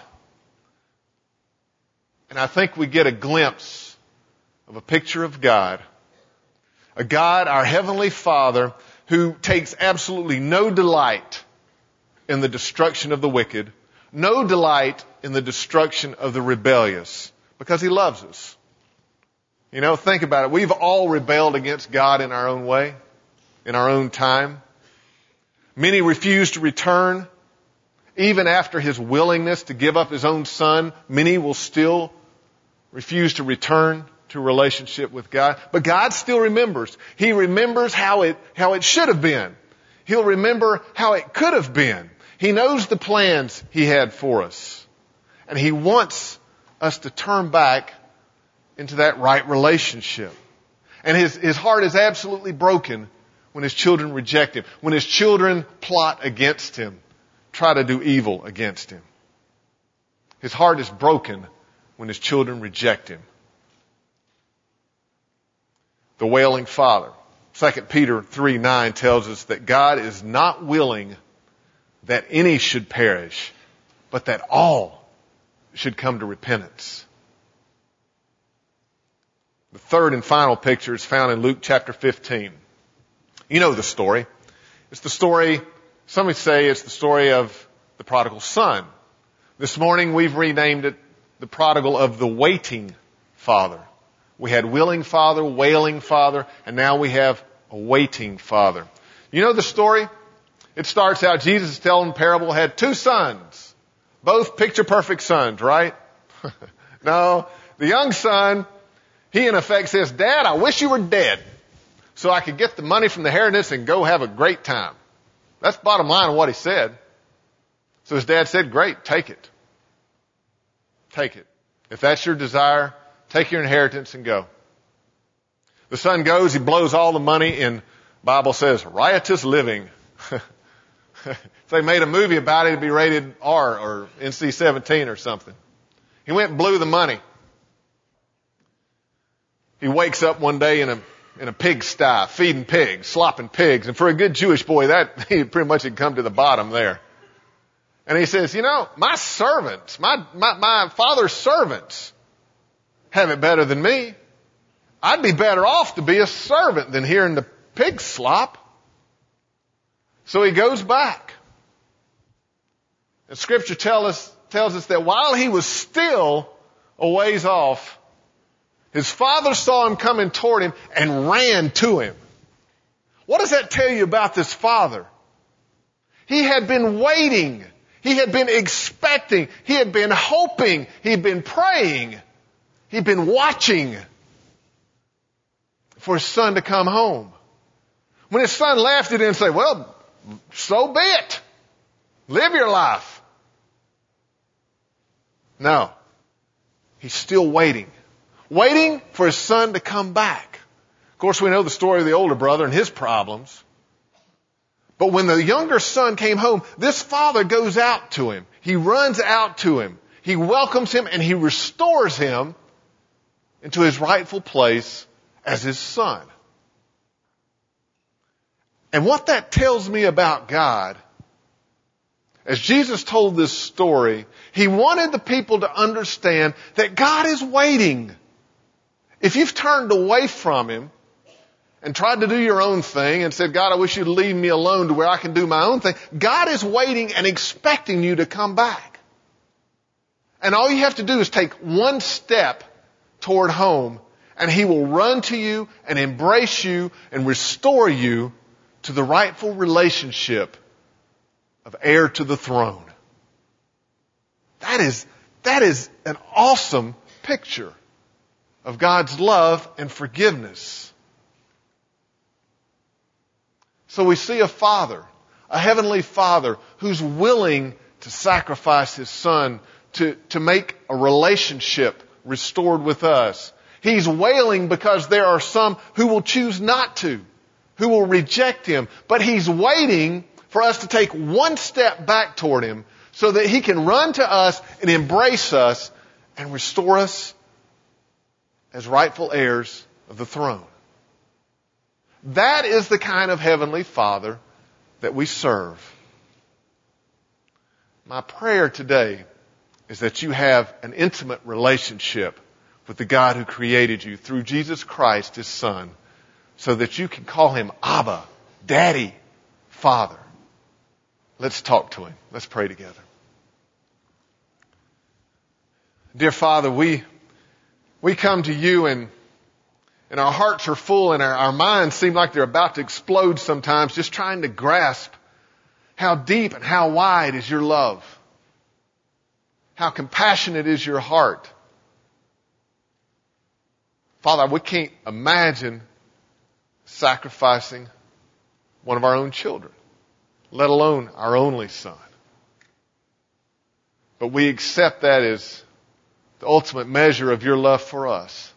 H: And I think we get a glimpse of a picture of God. A God, our Heavenly Father, who takes absolutely no delight in the destruction of the wicked, no delight in the destruction of the rebellious, because He loves us. You know, think about it. We've all rebelled against God in our own way, in our own time. Many refuse to return. Even after His willingness to give up His own Son, many will still refuse to return to a relationship with God. But God still remembers. He remembers how it should have been. He'll remember how it could have been. He knows the plans He had for us. And He wants us to turn back into that right relationship. And his heart is absolutely broken when His children reject Him, when His children plot against Him, try to do evil against Him. His heart is broken when His children reject Him. The wailing father. 2 Peter 3:9 tells us that God is not willing that any should perish, but that all should come to repentance. The third and final picture is found in Luke chapter 15. You know the story. It's the story, some would say it's the story of the prodigal son. This morning we've renamed it the prodigal of the waiting father. We had willing father, wailing father, and now we have a waiting father. You know the story? It starts out, Jesus is telling a parable, had 2 sons. Both picture perfect sons, right? No, the young son, he in effect says, Dad, I wish you were dead so I could get the money from the inheritance and go have a great time. That's the bottom line of what he said. So his dad said, great, take it. Take it. If that's your desire, take your inheritance and go. The son goes, he blows all the money in, Bible says, riotous living. If they made a movie about it, it'd be rated R or NC-17 or something. He went and blew the money. He wakes up one day in a pigsty, feeding pigs, slopping pigs. And for a good Jewish boy, that he pretty much had come to the bottom there. And he says, you know, my servants, my father's servants have it better than me. I'd be better off to be a servant than here in the pig slop. So he goes back. And Scripture tells us that while he was still a ways off, his father saw him coming toward him and ran to him. What does that tell you about this father? He had been waiting. He had been expecting. He had been hoping. He had been praying. He'd been watching for his son to come home. When his son left, he didn't say, well, so be it. Live your life. No. He's still waiting. Waiting for his son to come back. Of course, we know the story of the older brother and his problems. But when the younger son came home, this father goes out to him. He runs out to him. He welcomes him and he restores him into his rightful place as his son. And what that tells me about God, as Jesus told this story, he wanted the people to understand that God is waiting. If you've turned away from him and tried to do your own thing and said, God, I wish you'd leave me alone to where I can do my own thing, God is waiting and expecting you to come back. And all you have to do is take one step toward home, and he will run to you and embrace you and restore you to the rightful relationship of heir to the throne. That is an awesome picture of God's love and forgiveness. So we see a father, a heavenly father, who's willing to sacrifice his son to make a relationship restored with us. He's wailing because there are some who will choose not to, who will reject him. But he's waiting for us to take one step back toward him so that he can run to us and embrace us and restore us as rightful heirs of the throne. That is the kind of heavenly Father that we serve. My prayer today is that you have an intimate relationship with the God who created you through Jesus Christ, his Son, so that you can call him Abba, Daddy, Father. Let's talk to him. Let's pray together. Dear Father, we come to you and our hearts are full and our minds seem like they're about to explode sometimes, just trying to grasp how deep and how wide is your love. How compassionate is your heart. Father, we can't imagine sacrificing one of our own children, let alone our only son. But we accept that as the ultimate measure of your love for us.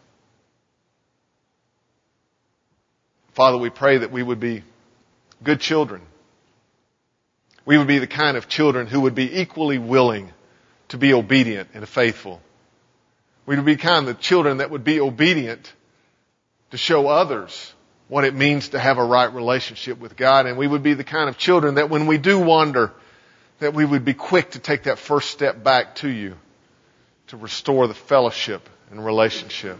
H: Father, we pray that we would be good children. We would be the kind of children who would be equally willing to be obedient and faithful. We would be the kind of children that would be obedient to show others what it means to have a right relationship with God. And we would be the kind of children that when we do wander, that we would be quick to take that first step back to you to restore the fellowship and relationship.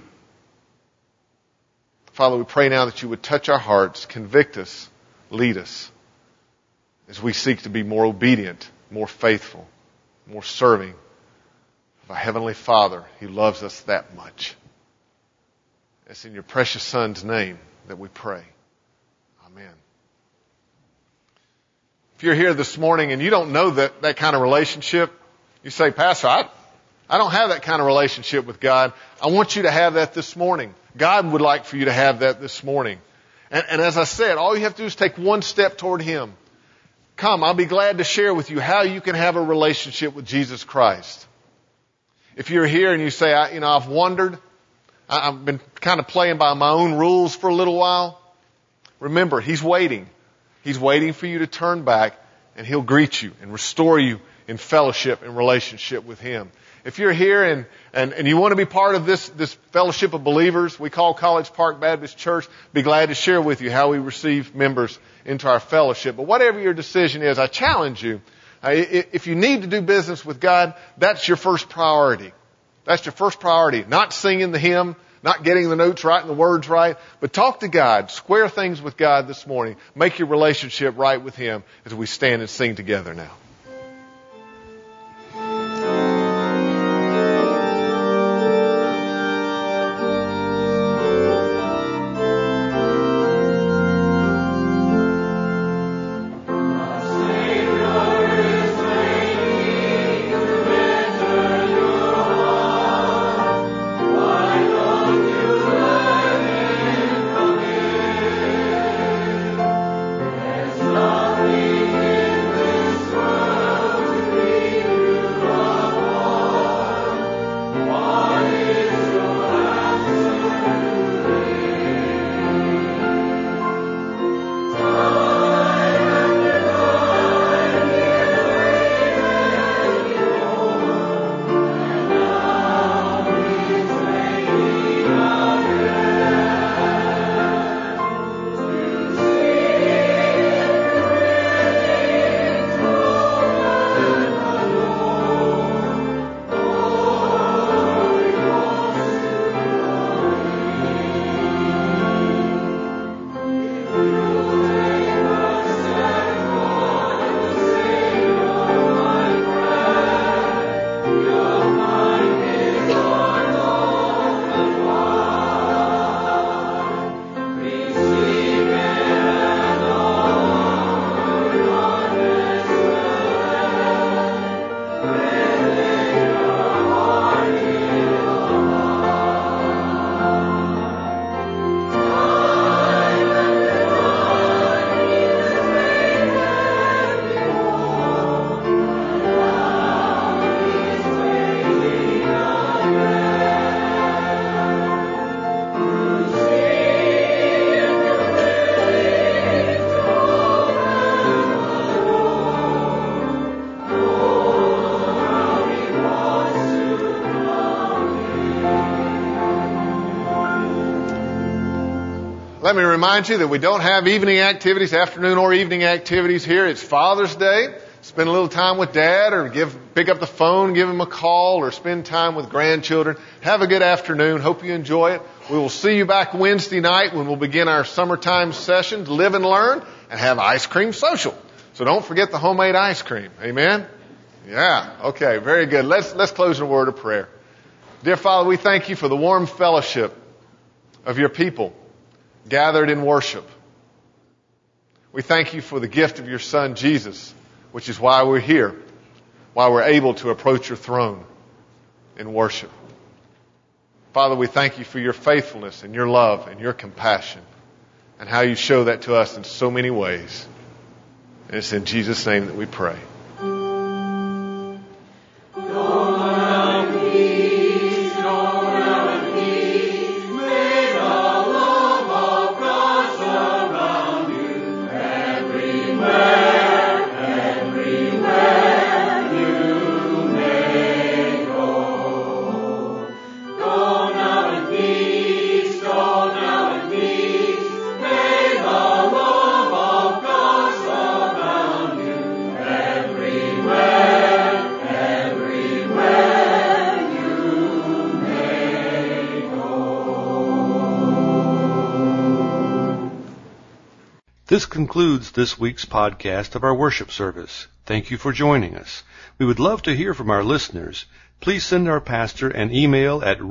H: Father, we pray now that you would touch our hearts, convict us, lead us as we seek to be more obedient, more faithful, more serving of of our Heavenly Father. He loves us that much. It's in your precious Son's name that we pray. Amen. If you're here this morning and you don't know that kind of relationship, you say, Pastor, I don't have that kind of relationship with God. I want you to have that this morning. God would like for you to have that this morning. And as I said, all you have to do is take one step toward Him. Come, I'll be glad to share with you how you can have a relationship with Jesus Christ. If you're here and you say, I've wondered, I've been kind of playing by my own rules for a little while, remember, He's waiting. He's waiting for you to turn back, and He'll greet you and restore you in fellowship and relationship with Him. If you're here and you want to be part of this fellowship of believers we call College Park Baptist Church, be glad to share with you how we receive members into our fellowship. But whatever your decision is, I challenge you, if you need to do business with God, that's your first priority. That's your first priority. Not singing the hymn, not getting the notes right and the words right, but talk to God, square things with God this morning. Make your relationship right with Him as we stand and sing together now. Let me remind you that we don't have evening activities, afternoon or evening activities here. It's Father's Day. Spend a little time with Dad, or pick up the phone, give him a call, or spend time with grandchildren. Have a good afternoon. Hope you enjoy it. We will see you back Wednesday night when we'll begin our summertime sessions, Live and Learn, and have ice cream social. So don't forget the homemade ice cream. Amen? Yeah. Okay. Very good. Let's close in a word of prayer. Dear Father, we thank you for the warm fellowship of your people gathered in worship. We thank you for the gift of your Son, Jesus, which is why we're here, why we're able to approach your throne in worship. Father, we thank you for your faithfulness and your love and your compassion and how you show that to us in so many ways. And it's in Jesus' name that we pray.
A: This concludes this week's podcast of our worship service. Thank you for joining us. We would love to hear from our listeners. please send our pastor an email at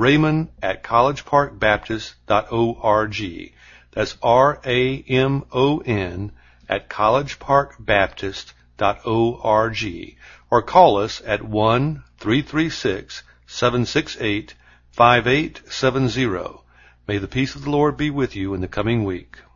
A: raymond@collegeparkbaptist.org. That's RAMON @collegeparkbaptist.org. Or call us at 1-336-768-5870. May the peace of the Lord be with you in the coming week.